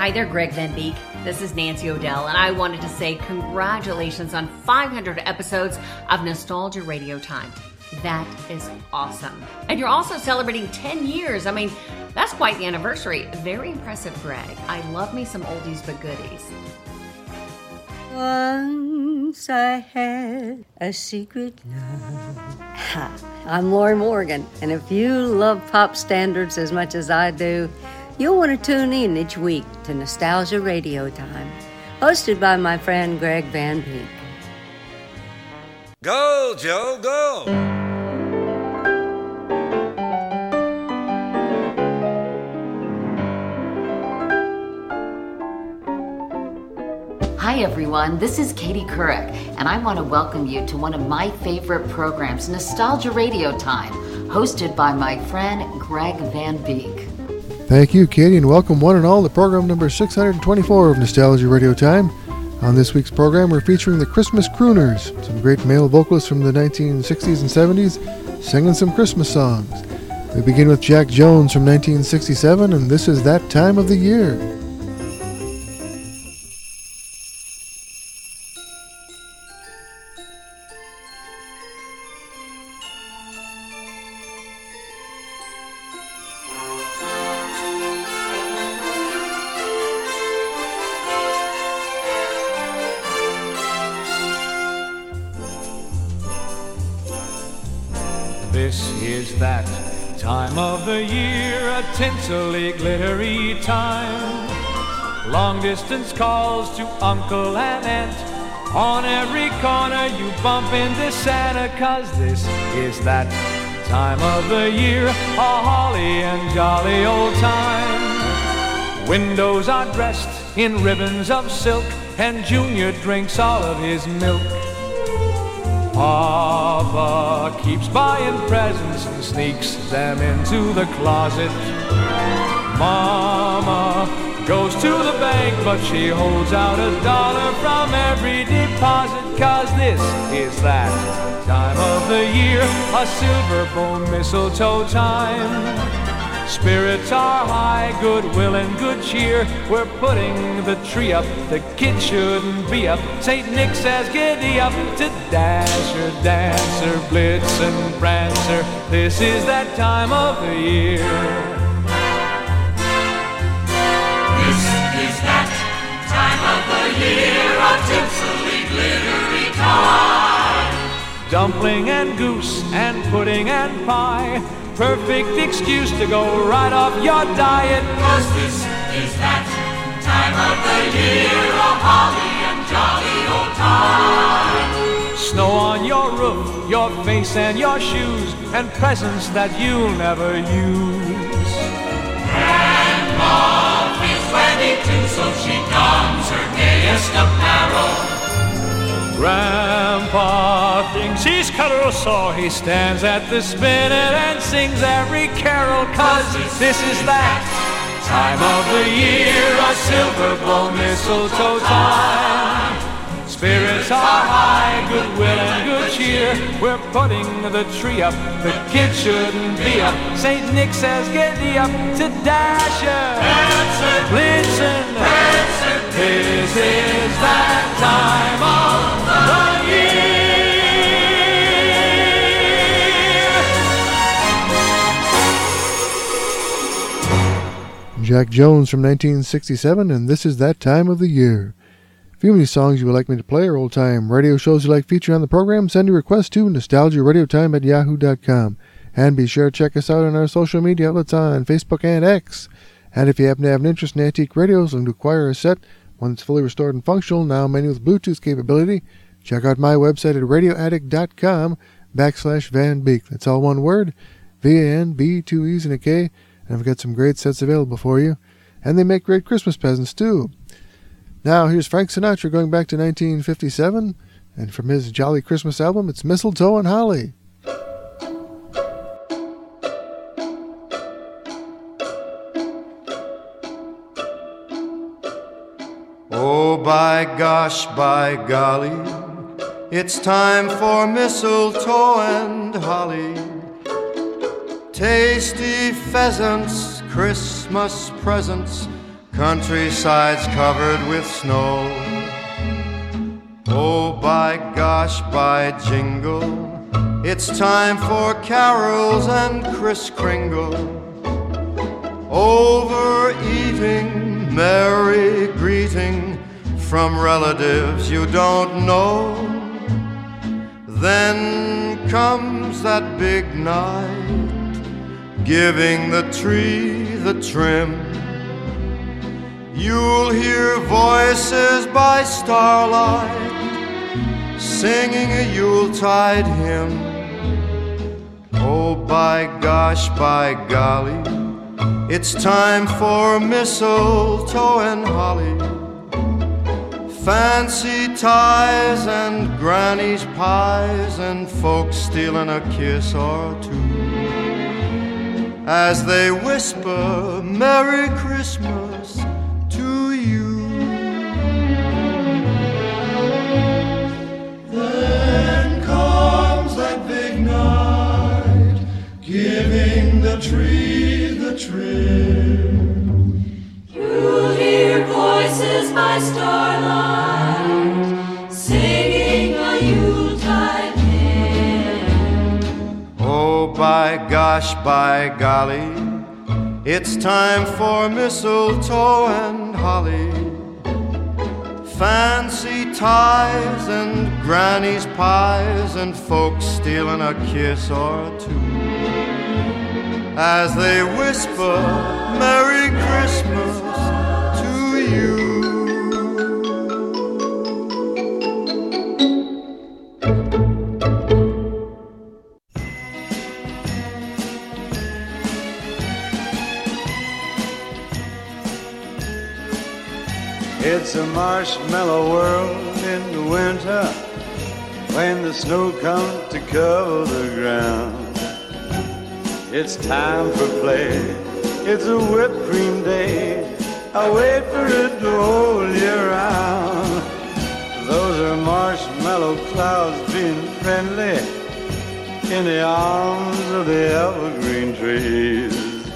Hi there, Greg Van Beek. This is Nancy O'Dell, and I wanted to say congratulations on 500 episodes of Nostalgia Radio Time. That is awesome. And you're also celebrating 10 years. I mean, that's quite the anniversary. Very impressive, Greg. I love me some oldies but goodies. Once I had a secret love. I'm Lori Morgan, and if you love pop standards as much as I do, you'll want to tune in each week to Nostalgia Radio Time, hosted by my friend Greg Van Beek. Go, Joe, go! Hi everyone, this is Katie Couric, and I want to welcome you to one of my favorite programs, Nostalgia Radio Time, hosted by my friend Greg Van Beek. Thank you, Katie, and welcome one and all to program number 624 of Nostalgia Radio Time. On this week's program, we're featuring the Christmas Crooners, some great male vocalists from the 1960s and 70s singing some Christmas songs. We begin with Jack Jones from 1967, and This Is That Time of the Year. This is that time of the year, a tinsely, glittery time. Long distance calls to uncle and aunt. On every corner you bump into Santa, 'cause this is that time of the year, a holly and jolly old time. Windows are dressed in ribbons of silk, and Junior drinks all of his milk. Papa keeps buying presents and sneaks them into the closet. Mama goes to the bank, but she holds out $1 from every deposit, 'cause this is that time of the year, a silver bone mistletoe time. Spirits are high, goodwill and good cheer. We're putting the tree up, the kid shouldn't be up. St. Nick says giddy up to Dasher, Dancer, Blitzen, Prancer. This is that time of the year. This is that time of the year, a tinsely, glittery time. Dumpling and goose and pudding and pie, perfect excuse to go right off your diet. 'Cause this is that time of the year, a holly and jolly old time. Snow on your roof, your face and your shoes, and presents that you'll never use. Grandma feels 22, so she dons her gayest apparel. Grandpa thinks he's Caruso. He stands at the spinet and sings every carol, 'cause this is that time of the year, a silver bowl mistletoe time. Spirits are high, goodwill and good cheer. We're putting the tree up, the kid shouldn't be up. St. Nick says giddy up to Dasher, Dancer, Blitzen, Prancer. This is that time of the year. Jack Jones from 1967, and This Is That Time of the Year. If you have any songs you would like me to play or old-time radio shows you'd like featured on the program, send your request to nostalgiaradiotime@yahoo.com. And be sure to check us out on our social media outlets on Facebook and X. And if you happen to have an interest in antique radios and acquire a set, one that's fully restored and functional, now many with Bluetooth capability, check out my website at radioaddict.com/Van Beek. That's all one word, VANB, 2 E's and a K. And I've got some great sets available for you. And they make great Christmas presents, too. Now, here's Frank Sinatra going back to 1957. And from his Jolly Christmas album, it's Mistletoe and Holly. Oh, by gosh, by golly, it's time for mistletoe and holly. Tasty pheasants, Christmas presents, countrysides covered with snow. Oh, by gosh, by jingle, it's time for carols and Kris Kringle. Overeating, merry greeting from relatives you don't know. Then comes that big night, giving the tree the trim. You'll hear voices by starlight, singing a Yuletide hymn. Oh, by gosh, by golly, it's time for mistletoe and holly, fancy ties and granny's pies, and folks stealing a kiss or two as they whisper Merry Christmas to you. Then comes that big night, giving the tree the trim. You'll hear voices by starlight, singing a Yuletide hymn. Oh, by gosh, by golly, it's time for mistletoe and holly, fancy ties and granny's pies, and folks stealing a kiss or two as they whisper Merry Christmas to you. It's a marshmallow world in the winter when the snow comes to cover the ground. It's time for play, it's a whipped cream day, I wait for it the whole year round. Those are marshmallow clouds being friendly in the arms of the evergreen trees.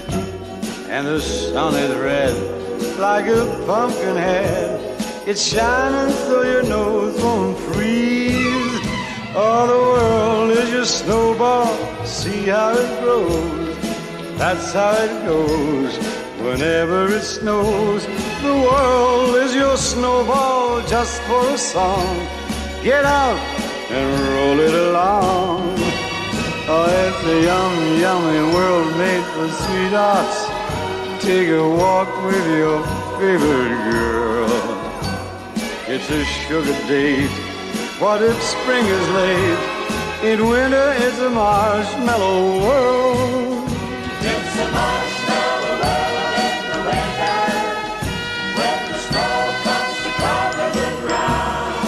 And the sun is red like a pumpkin head, it's shining so your nose won't freeze. Oh, the world is your snowball, see how it grows, that's how it goes whenever it snows. The world is your snowball just for a song, get out and roll it along. Oh, it's a yummy, yummy world made for sweethearts, take a walk with your favorite girl. It's a sugar date, what if spring is late? In winter it's a marshmallow world. It's a marshmallow world in the winter, when the snow comes to cover the ground.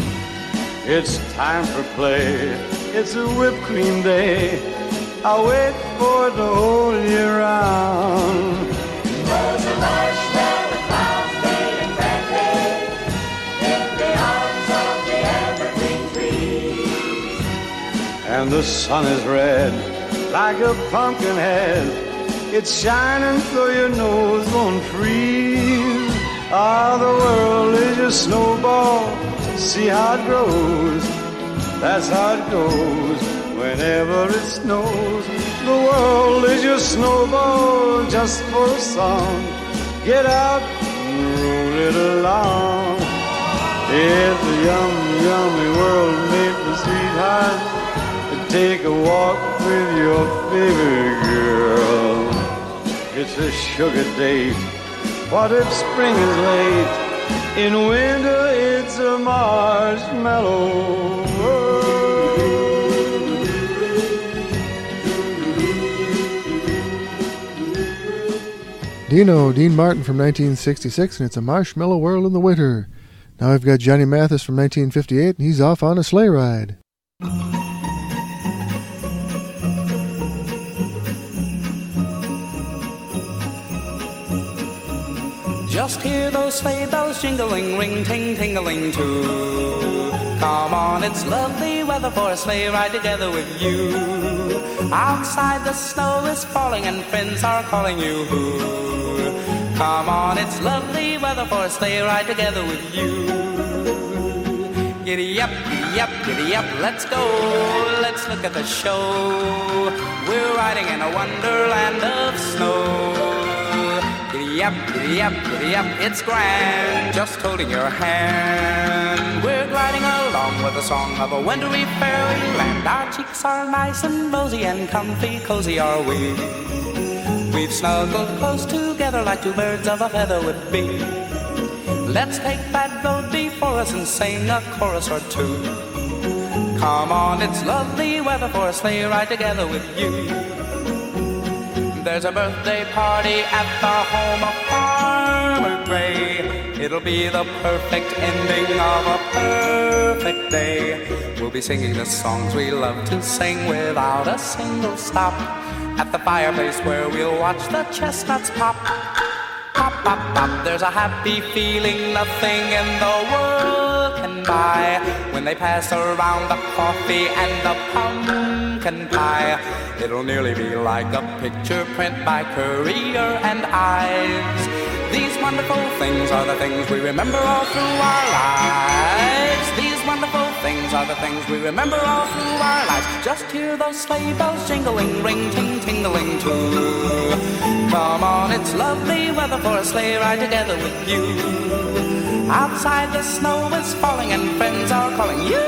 It's time for play, it's a whipped cream day, I wait for it the whole year round. Those are marshmallow clouds being friendly in the arms of the evergreen trees. And the sun is red like a pumpkin head, it's shining so your nose won't freeze. Ah, the world is your snowball, see how it grows, that's how it goes whenever it snows. The world is your snowball just for a song, get out and roll it along. It's a yummy, yummy world made for sweethearts, take a walk with your favorite girl. It's a sugar date, what if spring is late? In winter it's a marshmallow world. Dean Martin from 1966, and it's a marshmallow world in the winter. Now I've got Johnny Mathis from 1958, and he's off on a sleigh ride. Just hear those sleigh bells jingling, ring, ting, tingling too. Come on, it's lovely weather for a sleigh ride together with you. Outside the snow is falling and friends are calling you. Come on, it's lovely weather for a sleigh ride together with you. Giddy up, giddy up, giddy up, let's go. Let's look at the show. We're riding in a wonderland of snow. Giddy up, giddy up, giddy up, it's grand, just holding your hand. We're gliding along with the song of a wintry fairyland. Our cheeks are nice and rosy and comfy, cozy are we. We've snuggled close together like two birds of a feather would be. Let's take that road before us and sing a chorus or two. Come on, it's lovely weather for a sleigh ride together with you. There's a birthday party at the home of Farmer Gray. It'll be the perfect ending of a perfect day. We'll be singing the songs we love to sing without a single stop. At the fireplace where we'll watch the chestnuts pop. Pop, pop, pop. There's a happy feeling nothing in the world can buy when they pass around the coffee and the pumpkin pie. It'll nearly be like a picture print by Currier and Ives. These wonderful things are the things we remember all through our lives. These wonderful things are the things we remember all through our lives. Just hear those sleigh bells jingling, ring, ting, tingling too. Come on, it's lovely weather for a sleigh ride together with you. Outside the snow is falling and friends are calling you.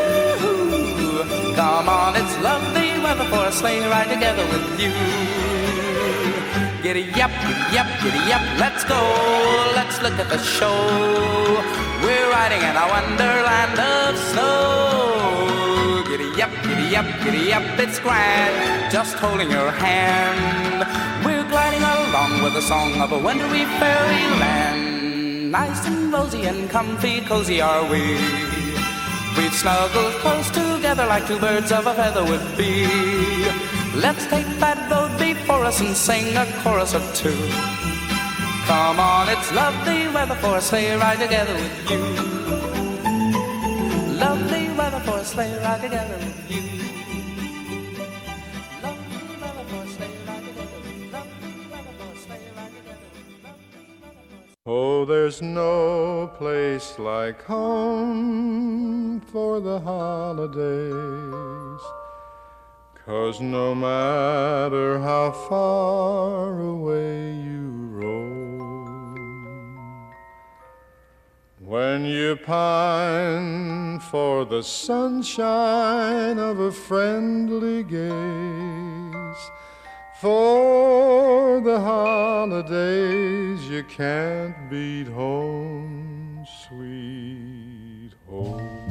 Come on, it's lovely weather for a sleigh ride together with you. Giddy up, giddy up, giddy up, let's go. Let's look at the show. We're riding in a wonderland of snow. Giddy up, giddy up, giddy up, it's grand, just holding your hand. We're gliding along with the song of a wintry fairyland. Nice and rosy and comfy, cozy are we. We've snuggled close together like two birds of a feather would be. Let's take that road before us and sing a chorus or two. Come on, it's lovely weather for a sleigh ride together with you. Lovely weather for a sleigh ride together with you. Lovely weather for a sleigh ride together with you. Lovely weather for a sleigh ride together with you. Oh, there's no place like home for the holidays, 'cause no matter how far away you roam, when you pine for the sunshine of a friendly gaze, for the holidays you can't beat home, sweet home.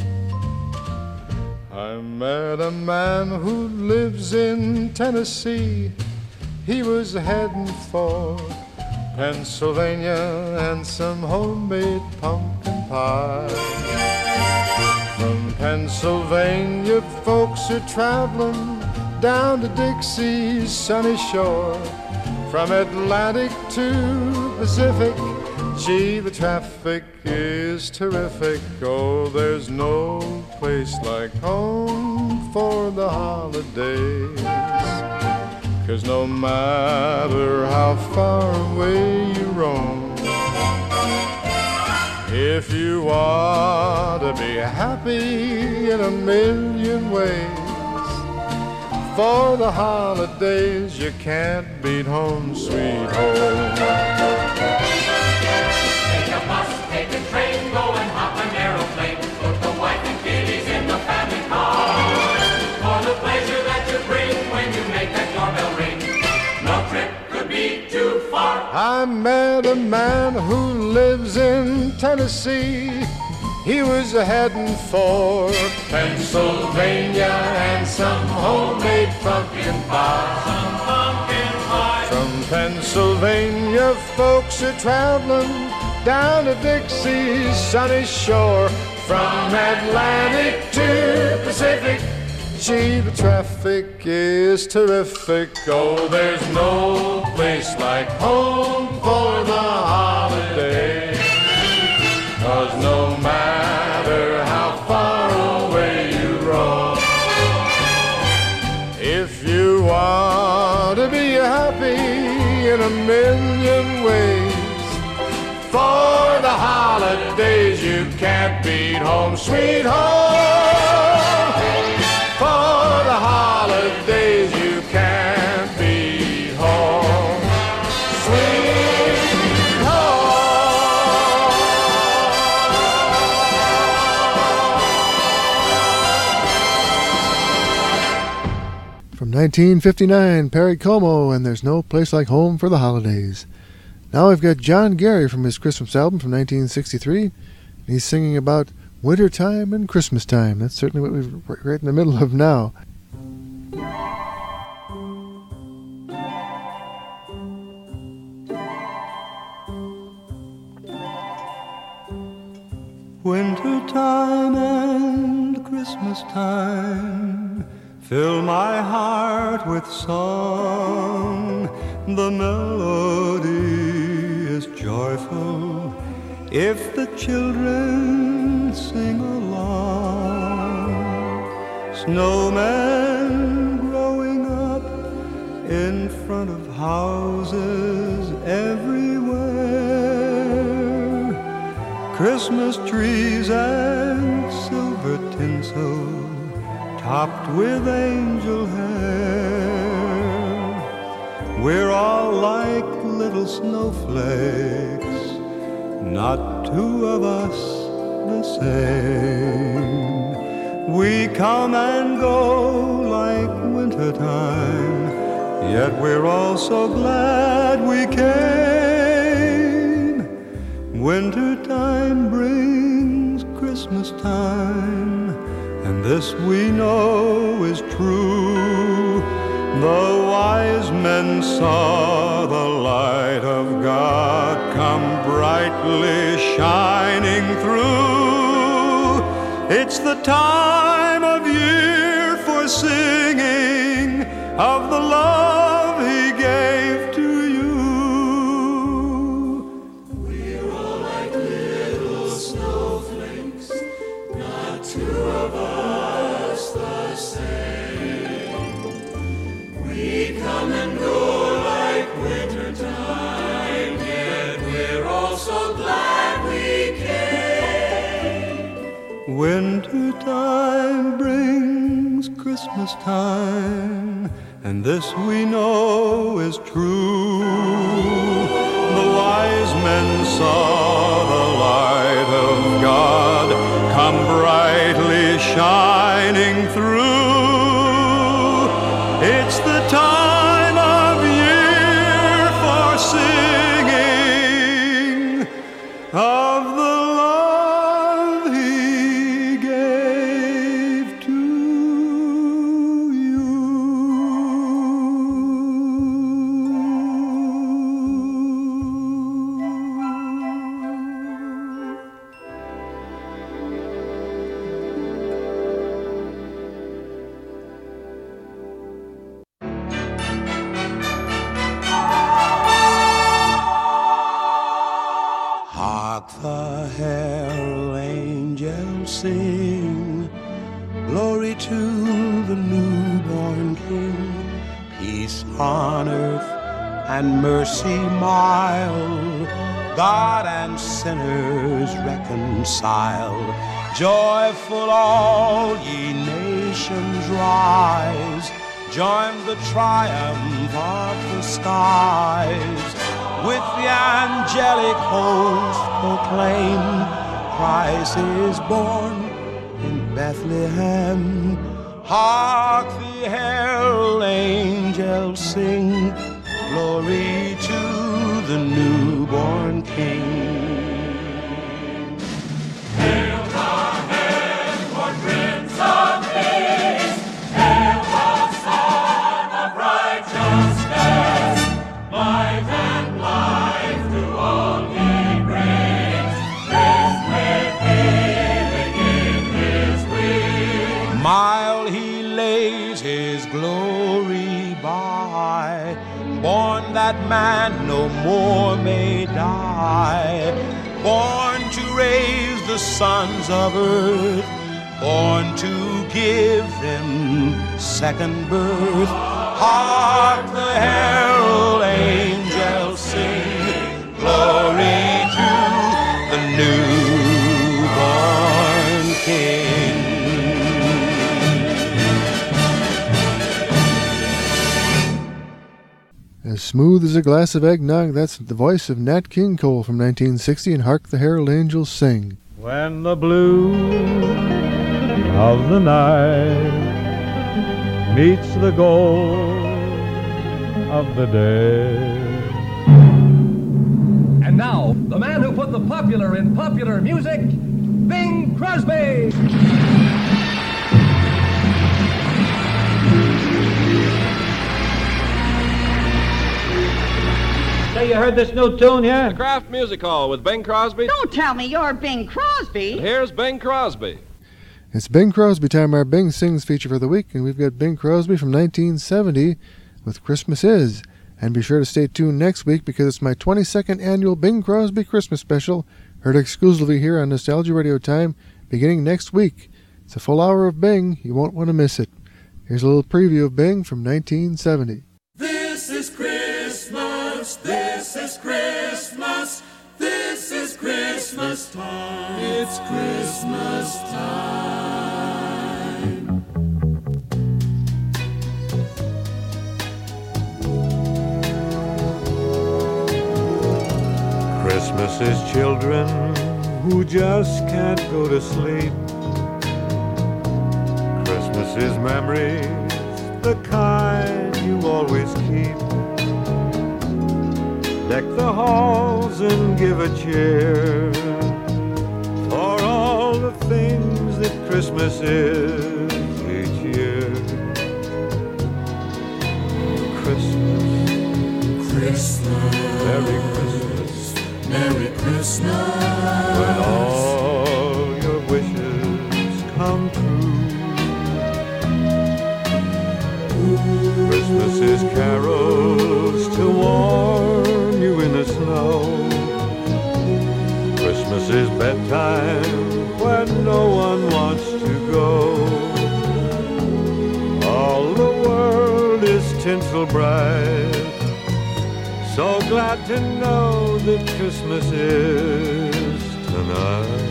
I met a man who lives in Tennessee. He was heading for Pennsylvania and some homemade pumpkin pie. From Pennsylvania, folks are traveling down to Dixie's sunny shore. From Atlantic to Pacific, gee, the traffic is terrific. Oh, there's no place like home for the holidays, 'cause no matter how far away you roam, if you want to be happy in a million ways, for the holidays you can't beat home, sweet home. Take a bus, take a train, go and hop an aeroplane. Put the wife and kiddies in the family car. For the pleasure that you bring when you make that doorbell ring, no trip could be too far. I met a man who lives in Tennessee. He was heading for Pennsylvania and some homemade pumpkin pie. From Pennsylvania, folks are traveling down to Dixie's sunny shore. From Atlantic to Pacific, gee, the traffic is terrific. Oh, there's no place like home for the holidays, 'cause no matter how far away you roam, if you want to be happy in a million ways, For the holidays you can't beat home, sweet home. For the holidays you can't beat home, sweet home. From 1959, Perry Como, and There's No Place Like Home for the Holidays. Now we've got John Gary from his Christmas album from 1963. And he's singing about wintertime and Christmas time. That's certainly what we're right in the middle of now. Wintertime and Christmas time fill my heart with song. The melody is joyful if the children sing along. Snowmen growing up in front of houses everywhere. Christmas trees and silver tinsel topped with angel hair. We're all like little snowflakes, not two of us the same. We come and go like wintertime, yet we're all so glad we came. Wintertime brings Christmas time, and this we know is true. The wise men saw the light of God come brightly shining through. It's the time of year for singing of the love He gave to you. We're all like little snowflakes, not two of us the same. We come and go like wintertime, yet we're all so glad we came. Wintertime brings Christmas time, and this we know is true. The wise men saw the light of God come brightly shining through. It's the time of year for singing of the love He gave to you. Hark the herald angels sing, glory to the newborn King. Peace on earth and mercy mild, God and sinners reconciled. Joyful all ye nations rise, join the triumph of the skies. With the angelic host proclaim, Christ is born in Bethlehem. Hark the herald angels sing, glory to the newborn King. Hail the heavenborn Prince of Peace, hail the Son of Righteousness, light and life to all He brings, rest with healing in His wings. Mile He lays His glory by, born that man no more may die, born to raise the sons of earth, born to give them second birth. Hark the herald angels sing, glory to As smooth as a glass of eggnog, that's the voice of Nat King Cole from 1960 and Hark the Herald Angels Sing. When the blue of the night meets the gold of the day. And now, the man who put the popular in popular music, Bing Crosby! Say, you heard this new tune here? The Kraft Music Hall with Bing Crosby. Don't tell me you're Bing Crosby. And here's Bing Crosby. It's Bing Crosby time, our Bing Sings feature for the week, and we've got Bing Crosby from 1970 with Christmas Is. And be sure to stay tuned next week because it's my 22nd annual Bing Crosby Christmas special, heard exclusively here on Nostalgia Radio Time, beginning next week. It's a full hour of Bing. You won't want to miss it. Here's a little preview of Bing from 1970. This is Christmas, this is Christmas, this is Christmas time. It's Christmas time. Christmas is children who just can't go to sleep. Christmas is memories, the kind you always keep. Deck the halls and give a cheer for all the things that Christmas is each year. Christmas, Christmas, Merry Christmas, Merry Christmas, when all your wishes come true. Christmas is carols to warm you in the snow. Christmas is bedtime when no one wants to go. All the world is tinsel bright, so glad to know that Christmas is tonight.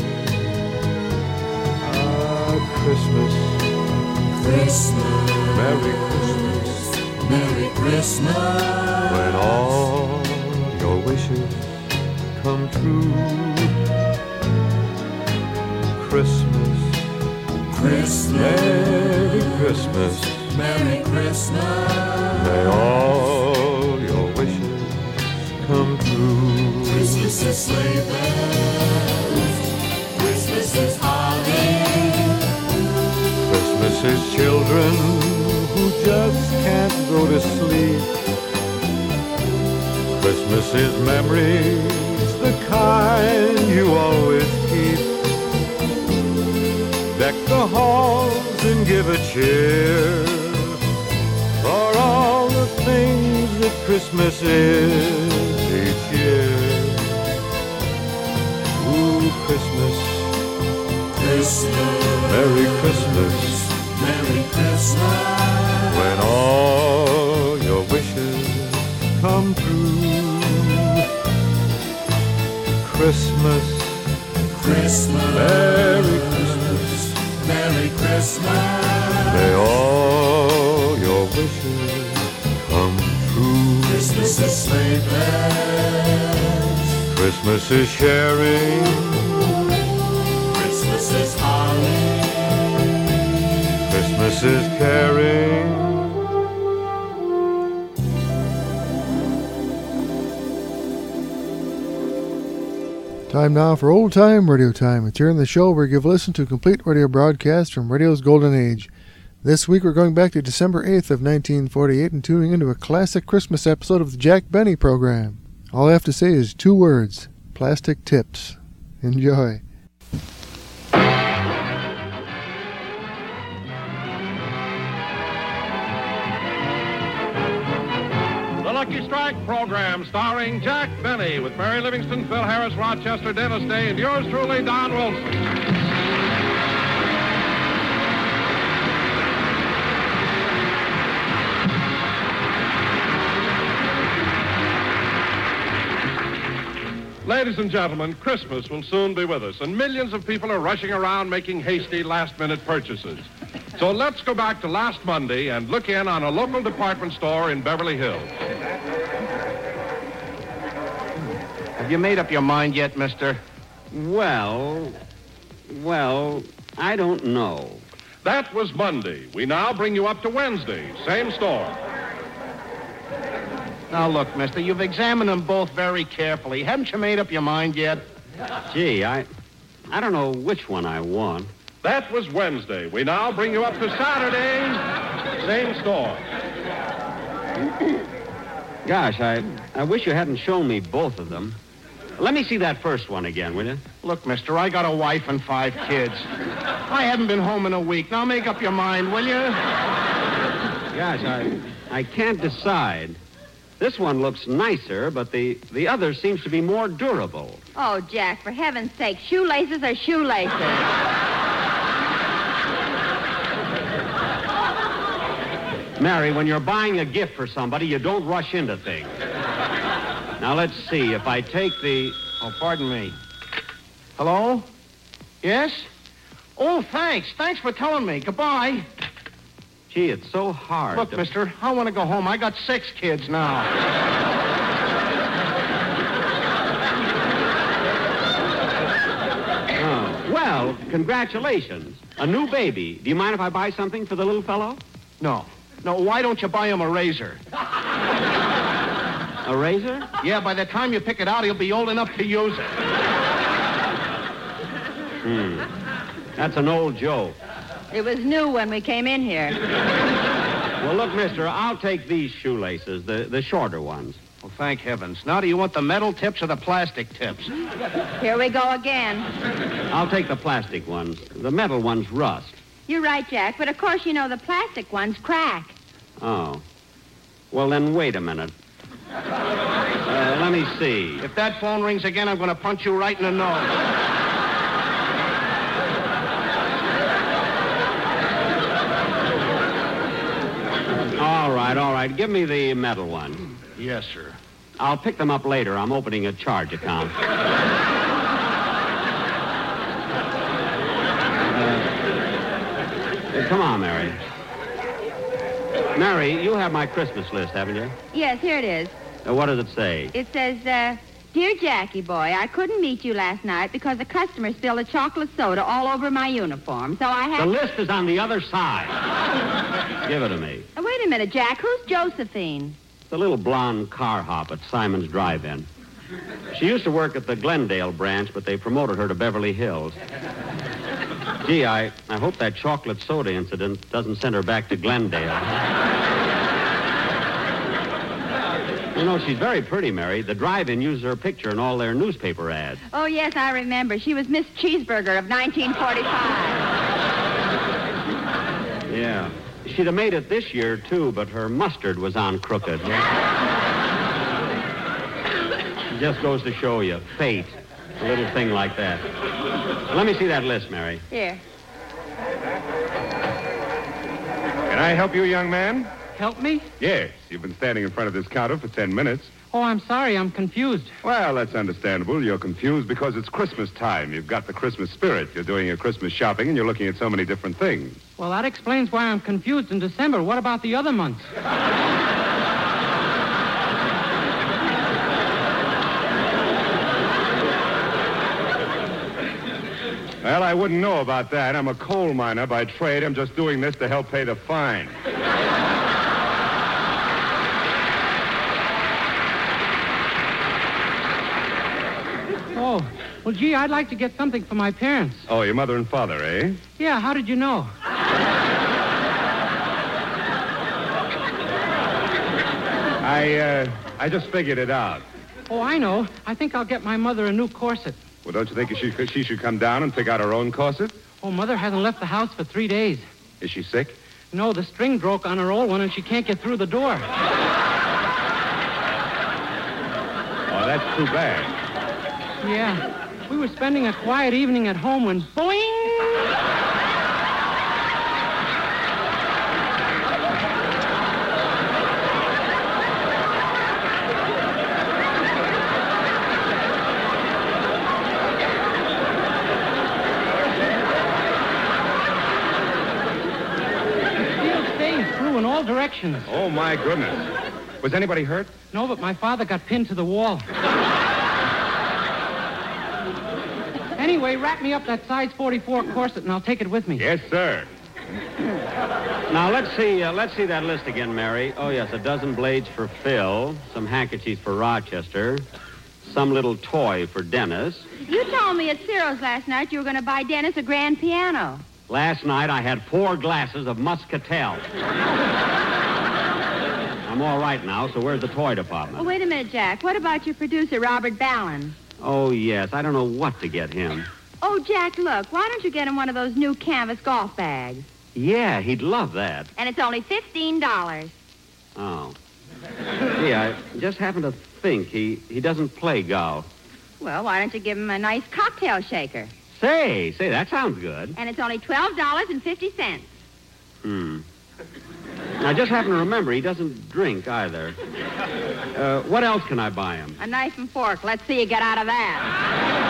Ah, Christmas, Christmas, Merry Christmas, Merry Christmas, when all your wishes come true. Christmas, Christmas, Merry Christmas, Merry Christmas, may all your wishes come true. Christmas is sleigh bells, Christmas is holly, Christmas is children who just can't go to sleep. Christmas is memories, the kind you always keep. Deck the halls and give a cheer for all the things that Christmas is each year. Ooh, Christmas, Christmas, Merry Christmas, Merry Christmas, when all your wishes come true. Christmas, Christmas, Merry Christmas, Merry Christmas, may all your wishes come true. Christmas is sleigh bells, Christmas is sharing, Christmas is holly, Christmas is caring. Time now for Old Time Radio Time. It's here in the show where we give a listen to complete radio broadcasts from radio's golden age. This week we're going back to December 8th of 1948 and tuning into a classic Christmas episode of the Jack Benny program. All I have to say is two words: plastic tips. Enjoy. The Lucky Strike program starring Jack Benny with Mary Livingston, Phil Harris, Rochester, Dennis Day, and yours truly, Don Wilson. Ladies and gentlemen, Christmas will soon be with us, and millions of people are rushing around making hasty last-minute purchases. So let's go back to last Monday and look in on a local department store in Beverly Hills. Have you made up your mind yet, mister? Well, I don't know. That was Monday. We now bring you up to Wednesday. Same store. Now, look, mister, you've examined them both very carefully. Haven't you made up your mind yet? Gee, I don't know which one I want. That was Wednesday. We now bring you up to Saturday. Same store. Gosh, I wish you hadn't shown me both of them. Let me see that first one again, will you? Look, mister, I got a wife and 5 kids. I haven't been home in a week. Now make up your mind, will you? Gosh, I can't decide. This one looks nicer, but the other seems to be more durable. Oh, Jack, for heaven's sake, shoelaces are shoelaces. Mary, when you're buying a gift for somebody, you don't rush into things. Now, let's see. If I take the... Oh, pardon me. Hello? Yes? Oh, thanks. Thanks for telling me. Goodbye. Gee, it's so hard. Look, mister, I want to go home. I got 6 kids now. Oh, well, congratulations. A new baby. Do you mind if I buy something for the little fellow? No, why don't you buy him a razor? A razor? Yeah, by the time you pick it out, he'll be old enough to use it. That's an old joke. It was new when we came in here. Well, look, mister, I'll take these shoelaces, the shorter ones. Well, thank heavens. Now, do you want the metal tips or the plastic tips? Here we go again. I'll take the plastic ones. The metal ones rust. You're right, Jack, but of course you know the plastic ones crack. Oh. Well, then wait a minute. Let me see. If that phone rings again, I'm going to punch you right in the nose. All right. Give me the metal one. Yes, sir. I'll pick them up later. I'm opening a charge account. Come on, Mary. Mary, you have my Christmas list, haven't you? Yes, here it is. What does it say? It says, Dear Jackie boy, I couldn't meet you last night because a customer spilled a chocolate soda all over my uniform, so I had... The list is on the other side. Give it to me. Wait a minute, Jack. Who's Josephine? The little blonde car hop at Simon's Drive-In. She used to work at the Glendale branch, but they promoted her to Beverly Hills. Gee, I hope that chocolate soda incident doesn't send her back to Glendale. You know, she's very pretty, Mary. The Drive-In uses her picture in all their newspaper ads. Oh, yes, I remember. She was Miss Cheeseburger of 1945. Yeah. She'd have made it this year, too, but her mustard was on crooked. It just goes to show you, fate, a little thing like that. Let me see that list, Mary. Here. Can I help you, young man? Help me? Yes. You've been standing in front of this counter for 10 minutes. Oh, I'm sorry. I'm confused. Well, that's understandable. You're confused because it's Christmas time. You've got the Christmas spirit. You're doing your Christmas shopping, and you're looking at so many different things. Well, that explains why I'm confused in December. What about the other months? Well, I wouldn't know about that. I'm a coal miner by trade. I'm just doing this to help pay the fine. Oh, well, gee, I'd like to get something for my parents. Oh, your mother and father, eh? Yeah, how did you know? I just figured it out. Oh, I know. I think I'll get my mother a new corset. Well, don't you think she should come down and pick out her own corset? Oh, Mother hasn't left the house for 3 days. Is she sick? No, the string broke on her old one and she can't get through the door. Oh, that's too bad. Yeah. We were spending a quiet evening at home when boing! In all directions. Oh, my goodness. Was anybody hurt? No, but my father got pinned to the wall. Anyway, wrap me up that size 44 corset, and I'll take it with me. Yes, sir. Now, let's see that list again, Mary. Oh, yes, a dozen blades for Phil, some handkerchiefs for Rochester, some little toy for Dennis. You told me at Ciro's last night you were going to buy Dennis a grand piano. Last night, I had 4 glasses of Muscatel. I'm all right now, so where's the toy department? Oh, wait a minute, Jack. What about your producer, Robert Ballin? Oh, yes, I don't know what to get him. Oh, Jack, look. Why don't you get him one of those new canvas golf bags? Yeah, he'd love that. And it's only $15. Oh. Gee, I just happened to think he doesn't play golf. Well, why don't you give him a nice cocktail shaker? Say, that sounds good. And it's only $12.50. I just happen to remember he doesn't drink either. What else can I buy him? A knife and fork. Let's see you get out of that.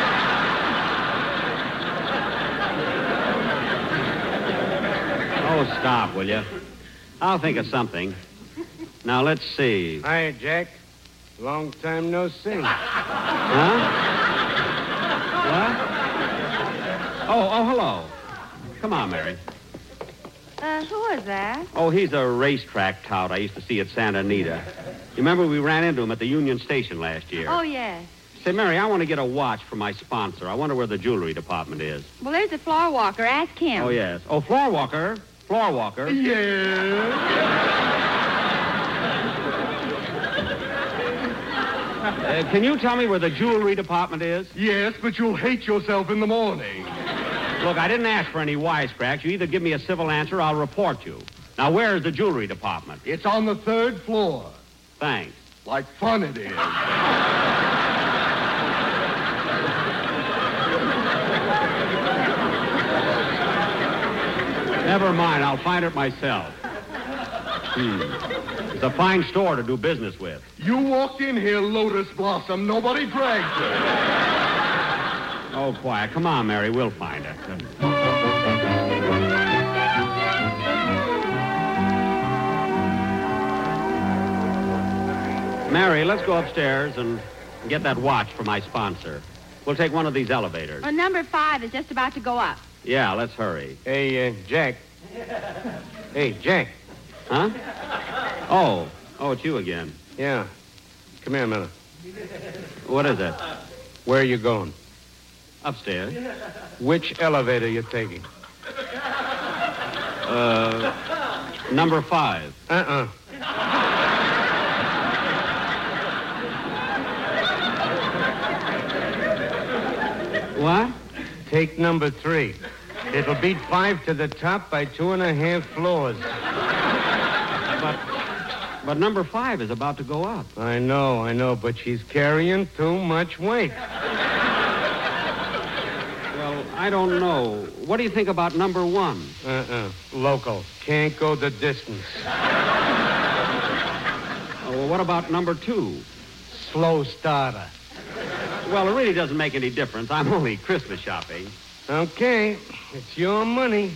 Oh, stop, will you? I'll think of something. Now, let's see. Hi, Jack. Long time no see. Huh? What? Oh, hello. Come on, Mary. Who is that? Oh, he's a racetrack tout I used to see at Santa Anita. You remember we ran into him at the Union Station last year? Oh, yes. Say, Mary, I want to get a watch for my sponsor. I wonder where the jewelry department is. Well, there's the floor walker. Ask him. Oh, yes. Oh, floor walker. Yeah. Can you tell me where the jewelry department is? Yes, but you'll hate yourself in the morning. Look, I didn't ask for any wisecracks. You either give me a civil answer or I'll report you. Now, where is the jewelry department? It's on the 3rd floor. Thanks. Like fun it is. Never mind, I'll find it myself. It's a fine store to do business with. You walked in here, Lotus Blossom. Nobody dragged you. Oh, quiet. Come on, Mary. We'll find it. Mary, let's go upstairs and get that watch for my sponsor. We'll take one of these elevators. Well, number 5 is just about to go up. Yeah, let's hurry. Hey, Jack. Hey, Jack. Huh? Oh, it's you again. Yeah. Come here a minute. What is it? Where are you going? Upstairs. Which elevator you taking? Number 5. What? Take number 3. It'll beat 5 to the top by 2.5 floors. But number 5 is about to go up. I know, but she's carrying too much weight. Well, I don't know. What do you think about number 1? Local. Can't go the distance. Well, what about number 2? Slow starter. Well, it really doesn't make any difference. I'm only Christmas shopping. Okay. It's your money.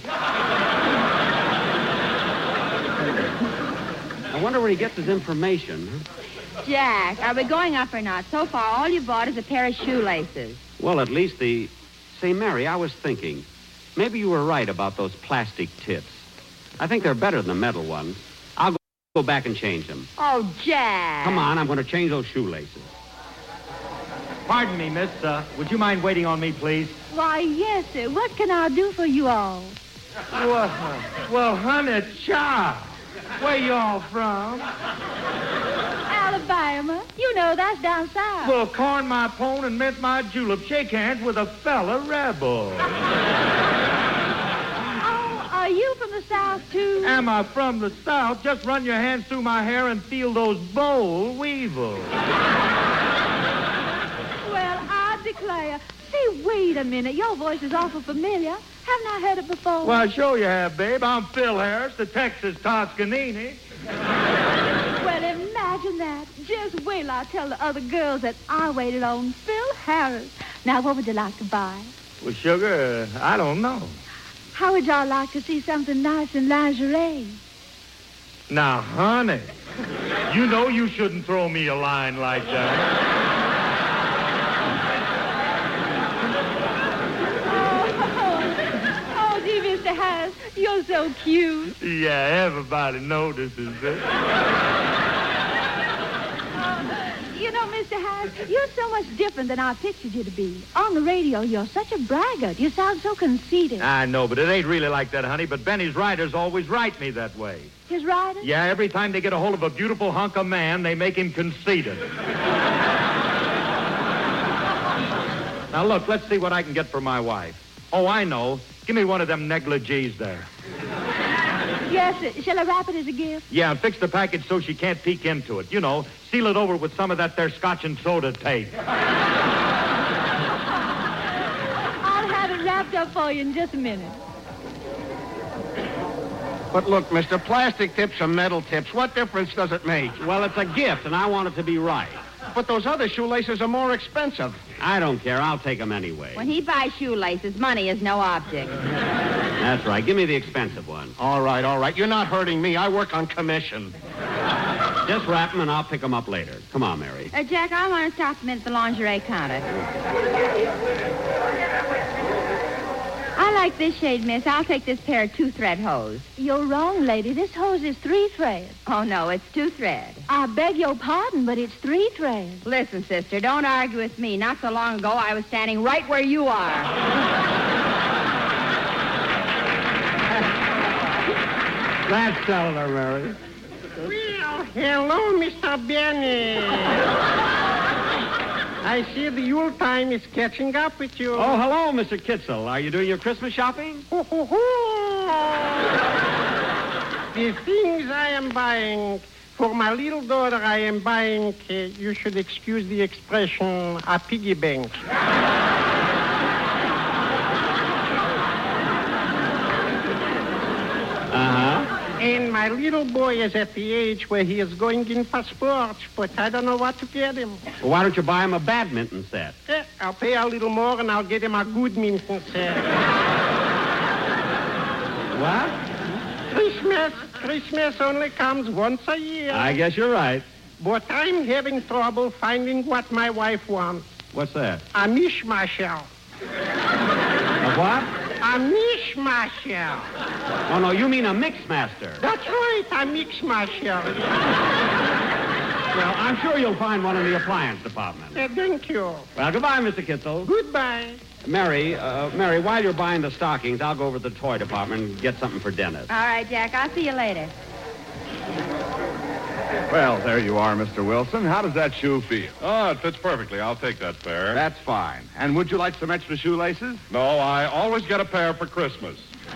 I wonder where he gets his information. Jack, are we going up or not? So far, all you bought is a pair of shoelaces. Well, at least the... Say, Mary, I was thinking. Maybe you were right about those plastic tips. I think they're better than the metal ones. I'll go back and change them. Oh, Jack. Come on, I'm going to change those shoelaces. Pardon me, miss. Would you mind waiting on me, please? Why, yes, sir. What can I do for you all? Well, honey, child. Where you all from? Alabama. You know, that's down south. Well, corn my pone and mint my julep. Shake hands with a fella rebel. Oh, are you from the south, too? Am I from the south? Just run your hands through my hair and feel those boll weevils. Well, I declare. Say, wait a minute. Your voice is awful familiar. Haven't I heard it before? Well, sure you have, babe. I'm Phil Harris, the Texas Toscanini. Well, imagine that. Just wait till I tell the other girls that I waited on Phil Harris. Now, what would you like to buy? Well, sugar, I don't know. How would y'all like to see something nice in lingerie? Now, honey, you know you shouldn't throw me a line like that. so cute. Yeah, everybody notices it. You know, Mr. Harris, you're so much different than I pictured you to be. On the radio, you're such a braggart. You sound so conceited. I know, but it ain't really like that, honey. But Benny's writers always write me that way. His writers? Yeah, every time they get a hold of a beautiful hunk of man, they make him conceited. Now, look, let's see what I can get for my wife. Oh, I know. Give me one of them negligees there. Yes, shall I wrap it as a gift? Yeah, and fix the package so she can't peek into it. You know, seal it over with some of that there scotch and soda tape. I'll have it wrapped up for you in just a minute. But look, Mr. Plastic tips or metal tips, what difference does it make? Well, it's a gift, and I want it to be right. But those other shoelaces are more expensive. I don't care. I'll take them anyway. When he buys shoelaces, money is no object. That's right. Give me the expensive one. All right. You're not hurting me. I work on commission. Just wrap them, and I'll pick them up later. Come on, Mary. Jack, I want to stop a minute at the lingerie counter. I like this shade, miss. I'll take this pair of 2-thread hose. You're wrong, lady. This hose is 3 threads. Oh, no, it's 2-thread. I beg your pardon, but it's 3 threads. Listen, sister, don't argue with me. Not so long ago, I was standing right where you are. That's telling her, Mary. Well, hello, Mr. Benny. I see the Yule time is catching up with you. Oh, hello, Mr. Kitzel. Are you doing your Christmas shopping? The things I am buying, for my little daughter I am buying, you should excuse the expression, a piggy bank. Uh-huh. And my little boy is at the age where he is going in for sports, but I don't know what to get him. Well, why don't you buy him a badminton set? I'll pay a little more and I'll get him a good minton set. What? Christmas only comes once a year. I guess you're right. But I'm having trouble finding what my wife wants. What's that? A mishmashel. A what? A mishmashel. Oh, no, you mean a mixmaster. That's right, a mixmashel. Well, I'm sure you'll find one in the appliance department. Thank you. Well, goodbye, Mr. Kitzel. Goodbye. Mary, while you're buying the stockings, I'll go over to the toy department and get something for Dennis. All right, Jack, I'll see you later. Well, there you are, Mr. Wilson. How does that shoe feel? Oh, it fits perfectly. I'll take that pair. That's fine. And would you like some extra shoelaces? No, I always get a pair for Christmas.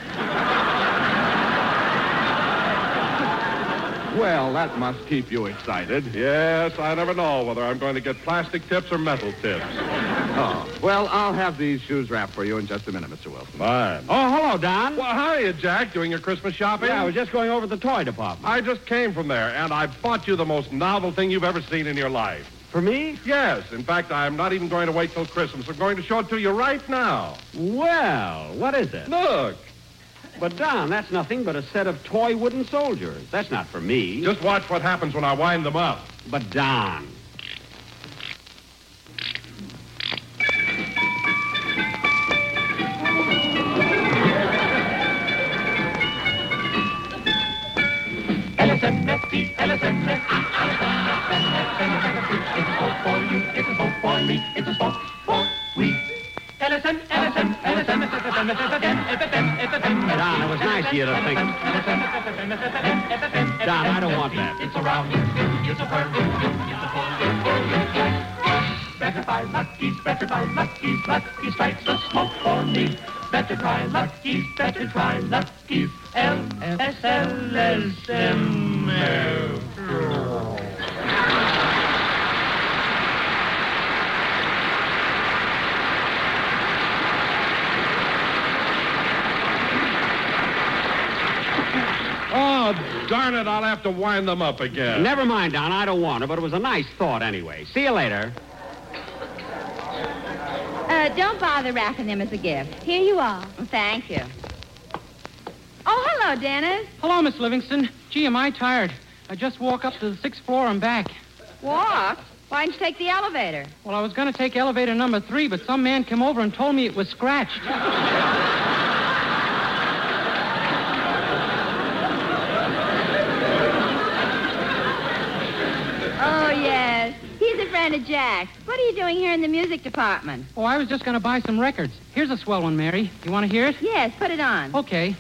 Well, that must keep you excited. Yes, I never know whether I'm going to get plastic tips or metal tips. Oh, well, I'll have these shoes wrapped for you in just a minute, Mr. Wilson. Fine. Oh, hello, Don. Well, how are you, Jack? Doing your Christmas shopping? Yeah, I was just going over to the toy department. I just came from there, and I bought you the most novel thing you've ever seen in your life. For me? Yes. In fact, I'm not even going to wait till Christmas. I'm going to show it to you right now. Well, what is it? Look. But, Don, that's nothing but a set of toy wooden soldiers. That's not for me. Just watch what happens when I wind them up. But, Don... LSMFT, LSMFT, it's a sport for you, it's a sport for me, it's a sport for we. LSM, LSM, LSM, Don, it was nice of you to think. Don, I don't want that. It's around, it's a fur, better buy Lucky's, Lucky strikes a smoke for me. Better try Lucky's, LSLSM. Oh, darn it, I'll have to wind them up again. Never mind, Don, I don't want it, but it was a nice thought anyway. See you later. Don't bother wrapping them as a gift. Here you are. Thank you. Oh, hello, Dennis. Hello, Miss Livingston. Gee, am I tired. I just walk up to the 6th floor and back. Walk? Why didn't you take the elevator? Well, I was going to take elevator number 3, but some man came over and told me it was scratched. Atlanta Jack. What are you doing here in the music department? Oh, I was just going to buy some records. Here's a swell one, Mary. You want to hear it? Yes, put it on. Okay.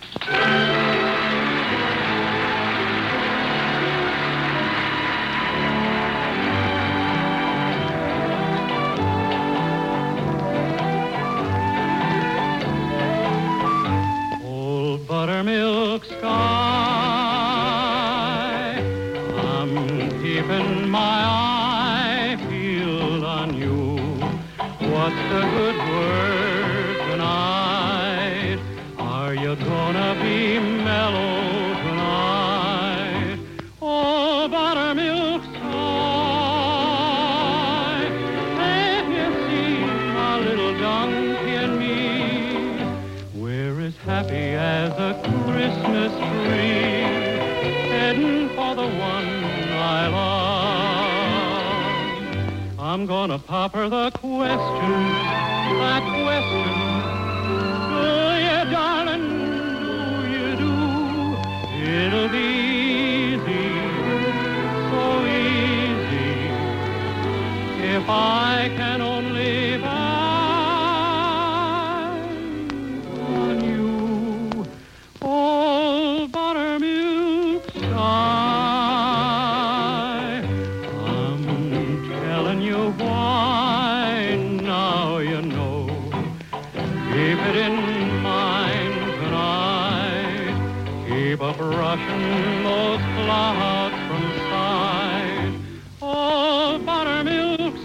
Old buttermilk sky, I'm keeping my eye peeled on you. What's the good word tonight? Are you gonna be mellow tonight? Oh, buttermilk sky, have you seen my little donkey and me? We're as happy as a Christmas tree, heading for the one I love. I'm gonna pop her the question, that question. Do you, darling, do you do? It'll be easy, so easy, if I can only find on you. Oh, buttermilk sky, I'm telling you why, now you know. Keep it in mind tonight. Keep a brushing those clouds from sight. Oh, buttermilk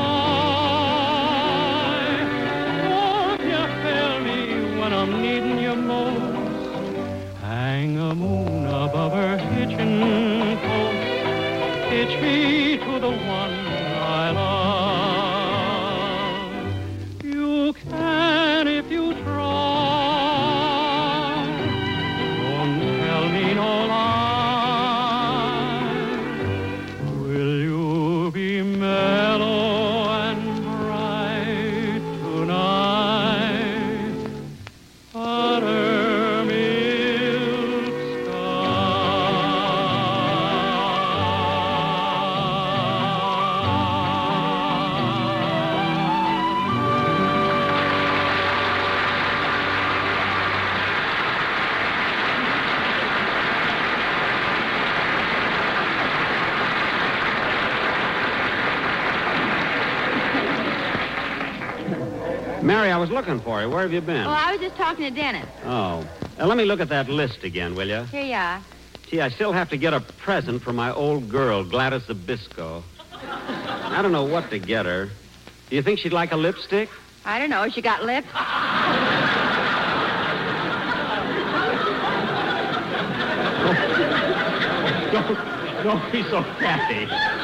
sky, won't you fill me when I'm needing you most? Hang a moon above her hitching post. Hitch me to the one I love. You can if you try. Don't tell me no lie. Will you be mellow and bright tonight? Buttermilk Mary, I was looking for you. Where have you been? Oh, I was just talking to Dennis. Oh. Let me look at that list again, will you? Here you are. Gee, I still have to get a present for my old girl, Gladys Zabisco. I don't know what to get her. Do you think she'd like a lipstick? I don't know. She got lips. Don't be so catty.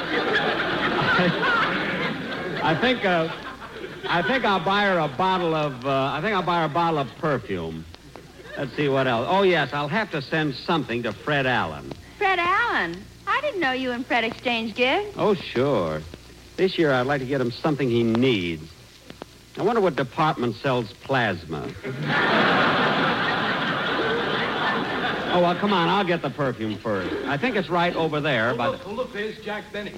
I think I'll buy her a bottle of. I think I'll buy her a bottle of perfume. Let's see what else. Oh yes, I'll have to send something to Fred Allen. Fred Allen? I didn't know you and Fred exchanged gifts. Oh sure. This year I'd like to get him something he needs. I wonder what department sells plasma. Oh well, come on. I'll get the perfume first. I think it's right over there. Oh, look, there's Jack Benny.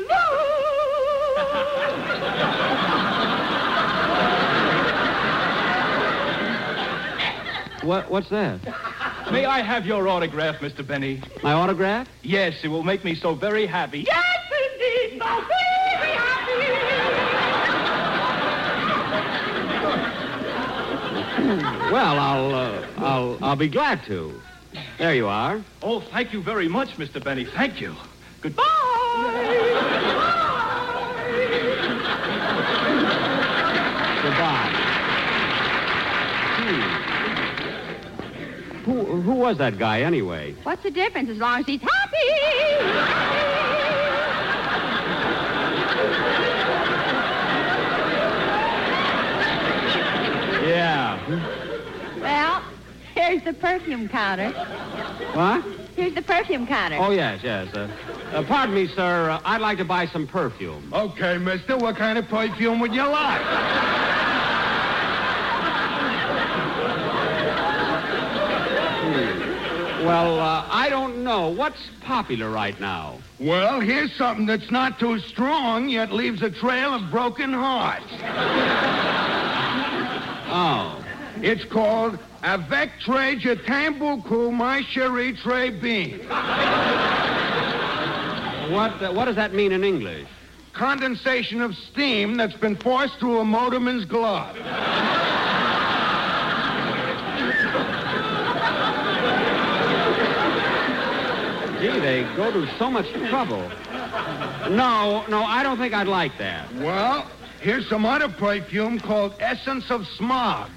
What's that? May I have your autograph, Mr. Benny? My autograph? Yes, it will make me so very happy. Yes, indeed, so very happy. Well, I'll be glad to. There you are. Oh, thank you very much, Mr. Benny. Thank you. Goodbye. Goodbye. Who was that guy anyway? What's the difference as long as he's happy? Yeah. Well, here's the perfume counter. What? Here's the perfume counter. Oh, yes. Pardon me, sir. I'd like to buy some perfume. Okay, mister. What kind of perfume would you like? Well, I don't know. What's popular right now? Well, here's something that's not too strong, yet leaves a trail of broken hearts. Oh. It's called Avec Très Je t'aime beaucoup, my chérie très bien. What does that mean in English? Condensation of steam that's been forced through a motorman's glove. Gee, they go to so much trouble. No, I don't think I'd like that. Well, here's some other perfume called Essence of Smog.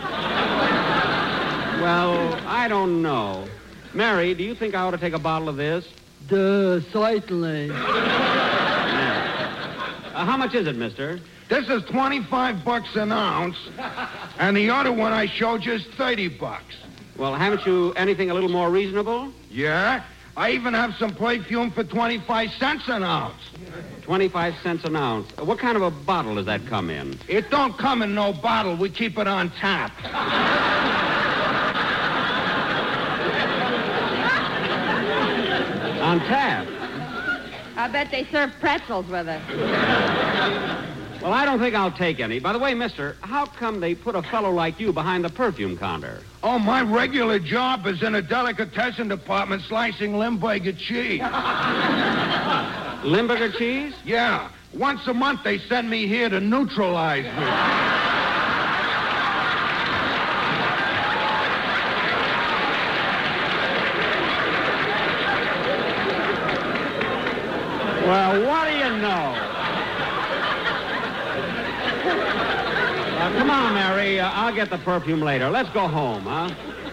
Well, I don't know. Mary, do you think I ought to take a bottle of this? Certainly. How much is it, mister? This is $25 an ounce, and the other one I showed you is $30. Well, haven't you anything a little more reasonable? Yeah? I even have some perfume for 25 cents an ounce. 25 cents an ounce. What kind of a bottle does that come in? It don't come in no bottle. We keep it on tap. On tap? I bet they serve pretzels with it. Well, I don't think I'll take any. By the way, mister, how come they put a fellow like you behind the perfume counter? Oh, my regular job is in a delicatessen department slicing Limburger cheese. Limburger cheese? Yeah. Once a month they send me here to neutralize me. Well, what do you know? Come on, Mary. I'll get the perfume later. Let's go home, huh?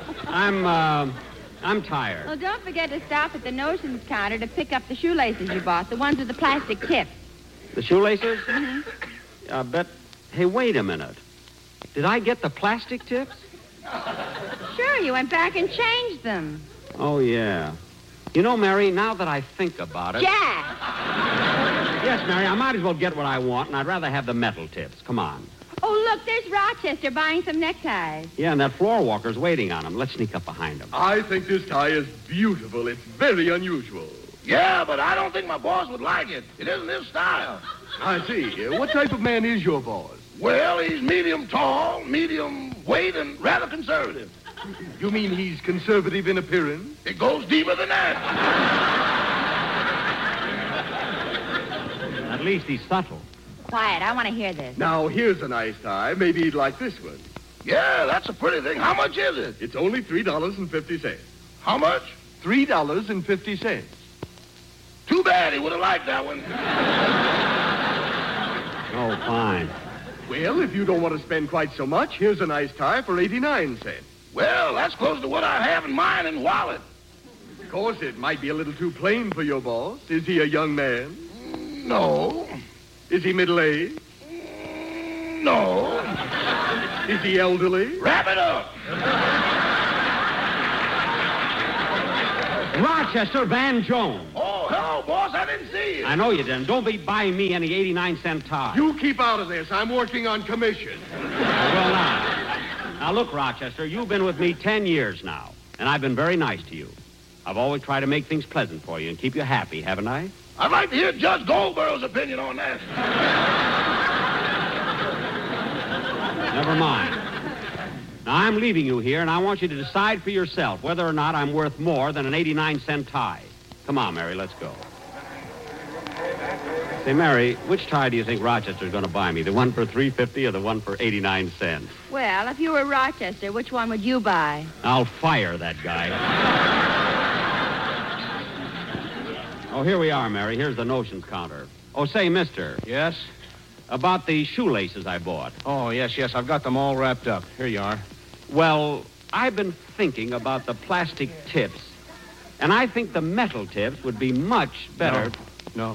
I'm tired. Well, don't forget to stop at the notions counter to pick up the shoelaces you bought, the ones with the plastic tips. The shoelaces? Mm-hmm. Hey, wait a minute. Did I get the plastic tips? Sure, you went back and changed them. Oh, yeah. You know, Mary, now that I think about it... Jack! Yes, Mary, I might as well get what I want, and I'd rather have the metal tips. Come on. Oh, look, there's Rochester buying some neckties. Yeah, and that floor walker's waiting on him. Let's sneak up behind him. I think this tie is beautiful. It's very unusual. Yeah, but I don't think my boss would like it. It isn't his style. I see. What type of man is your boss? Well, he's medium tall, medium weight, and rather conservative. You mean he's conservative in appearance? It goes deeper than that. At least he's subtle. Quiet, I want to hear this. Now, here's a nice tie. Maybe he'd like this one. Yeah, that's a pretty thing. How much is it? It's only $3.50. How much? $3.50. Too bad. He would have liked that one. Oh, fine. Well, if you don't want to spend quite so much, here's a nice tie for 89 cents. Well, that's close to what I have in mine and wallet. Of course, it might be a little too plain for your boss. Is he a young man? No. Is he middle-aged? No. Is he elderly? Wrap it up. Rochester Van Jones. Oh, hello, boss. I didn't see you. I know you didn't. Don't be buying me any 89-cent tie. You keep out of this. I'm working on commission. Well, now, look, Rochester, you've been with me 10 years now, and I've been very nice to you. I've always tried to make things pleasant for you and keep you happy, haven't I? I'd like to hear Judge Goldborough's opinion on that. Never mind. Now, I'm leaving you here, and I want you to decide for yourself whether or not I'm worth more than an 89-cent tie. Come on, Mary, let's go. Say, Mary, which tie do you think Rochester's going to buy me? The one for $3.50 or the one for 89 cents? Well, if you were Rochester, which one would you buy? I'll fire that guy. Oh, here we are, Mary. Here's the notions counter. Oh, say, mister. Yes? About the shoelaces I bought. Oh, yes. I've got them all wrapped up. Here you are. Well, I've been thinking about the plastic tips, and I think the metal tips would be much better. No.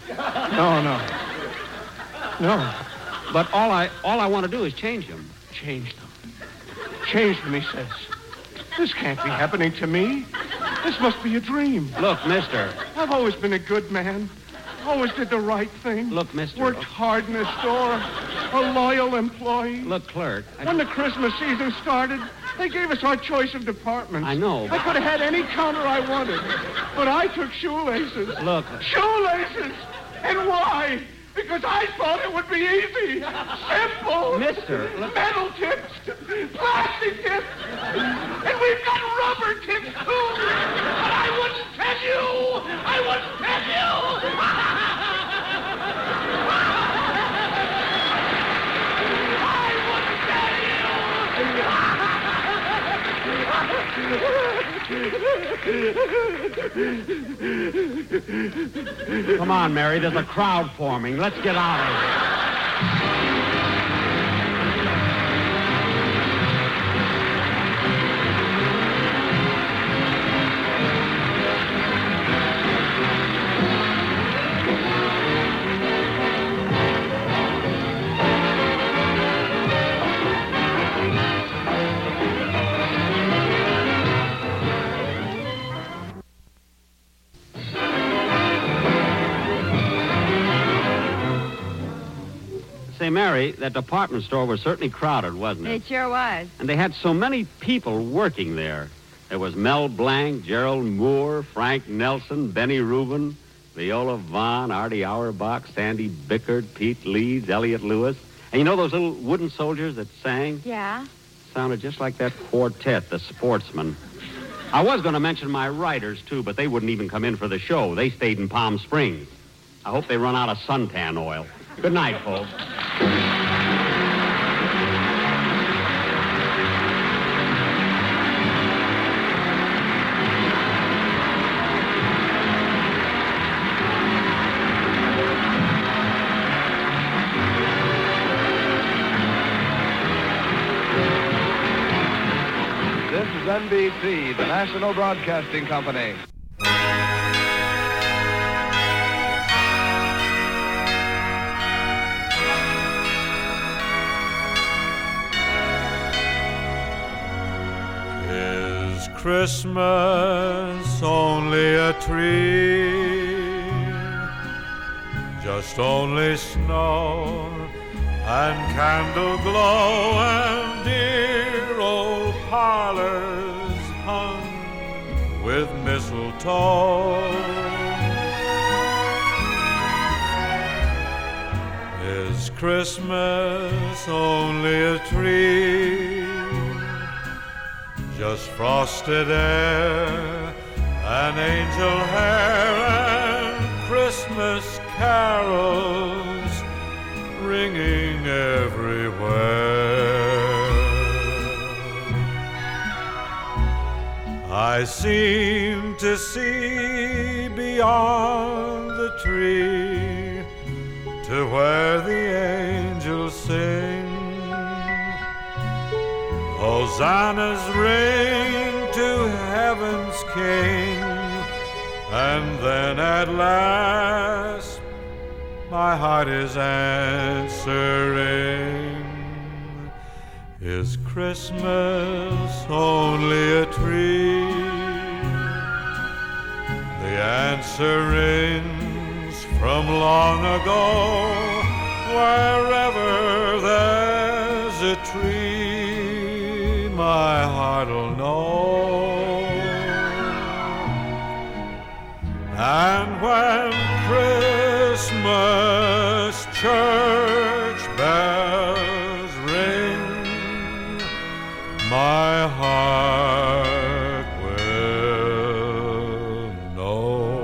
But all I want to do is change them. Change them, he says. This can't be happening to me. This must be a dream. Look, mister. I've always been a good man. Always did the right thing. Look, mister. Worked hard in the store. A loyal employee. Look, clerk. When the Christmas season started, They gave us our choice of departments. I know. I could have had any counter I wanted. But I took shoelaces. Look. Shoelaces! And why? Because I thought it would be easy. Simple. Mister. Metal tips. Plastic tips. And we've got rubber tips, too. But I wouldn't tell you. I wouldn't tell you. Come on, Mary. There's a crowd forming. Let's get out of here. Say, Mary, that department store was certainly crowded, wasn't it? It sure was. And they had so many people working there. There was Mel Blanc, Gerald Moore, Frank Nelson, Benny Rubin, Viola Vaughn, Artie Auerbach, Sandy Bickert, Pete Leeds, Elliot Lewis. And you know those little wooden soldiers that sang? Yeah? Sounded just like that quartet, the Sportsmen. I was going to mention my writers, too, but they wouldn't even come in for the show. They stayed in Palm Springs. I hope they run out of suntan oil. Good night, folks. This is NBC, the National Broadcasting Company. Christmas only a tree, just only snow and candle glow and dear old parlors hung with mistletoe. Is Christmas only a tree, just frosted air and angel hair and Christmas carols ringing everywhere? I seem to see beyond the tree to where the angels sing Hosannas ring to heaven's King, and then at last my heart is answering. Is Christmas only a tree? The answer rings from long ago. Wherever there's a tree, my heart'll know. And when Christmas church bells ring, my heart will know.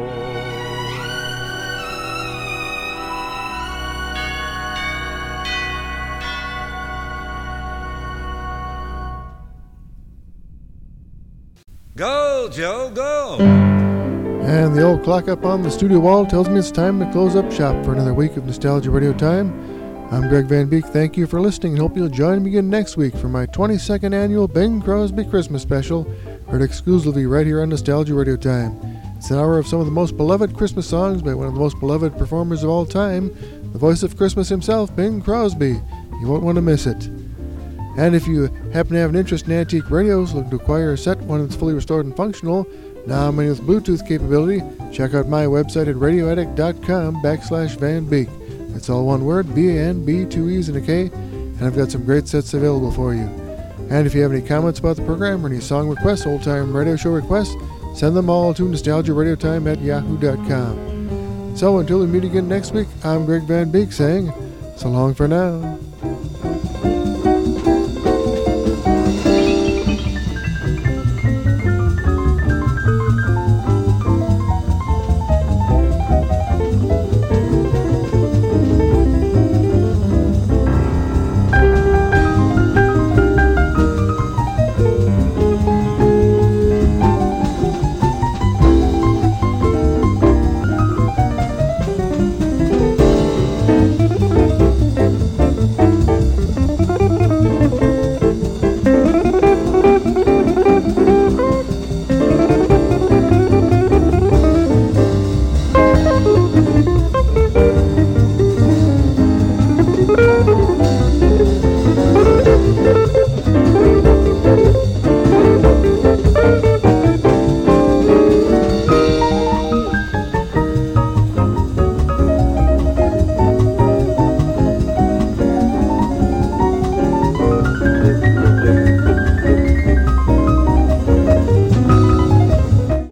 Go, Joe, go! And the old clock up on the studio wall tells me it's time to close up shop for another week of Nostalgia Radio Time. I'm Greg Van Beek. Thank you for listening and hope you'll join me again next week for my 22nd annual Bing Crosby Christmas special, heard exclusively right here on Nostalgia Radio Time. It's an hour of some of the most beloved Christmas songs by one of the most beloved performers of all time, the voice of Christmas himself, Bing Crosby. You won't want to miss it. And if you happen to have an interest in antique radios, looking to acquire a set, one that's fully restored and functional, now many with Bluetooth capability, check out my website at radioaddict.com/Van Beek. That's all one word, B-A-N-B, 2 E's and a K, and I've got some great sets available for you. And if you have any comments about the program or any song requests, old-time radio show requests, send them all to nostalgiaradiotime@yahoo.com. So until we meet again next week, I'm Greg Van Beek saying, so long for now.